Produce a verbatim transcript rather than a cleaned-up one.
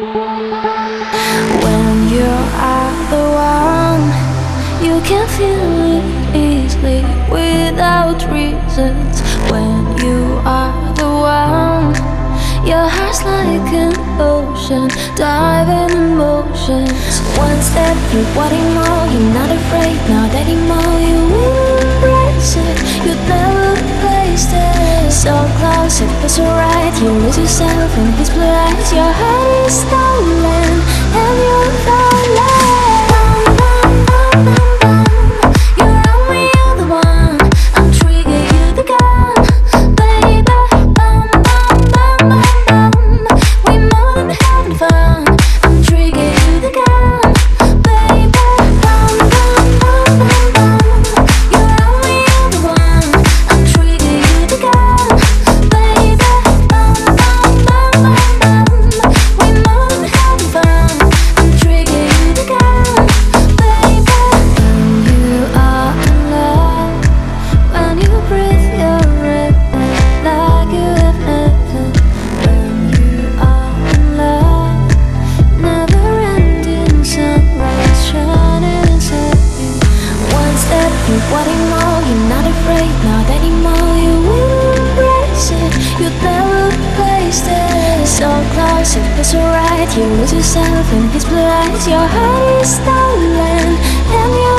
When you are the one, you can feel it easily without reasons. When you are the one, your heart's like an ocean, diving in emotions. One step, you're wanting more, you're not afraid, not anymore. You will embrace it, you'd never replace it. So close, it feels so right, you lose yourself in his blue eyes. Your heart is stolen, and you're falling. Wanting more, you're not afraid, not anymore. You will embrace it, you'd never replace it. So close, it feels so right, you lose yourself in his blue eyes. Your heart is stolen, and you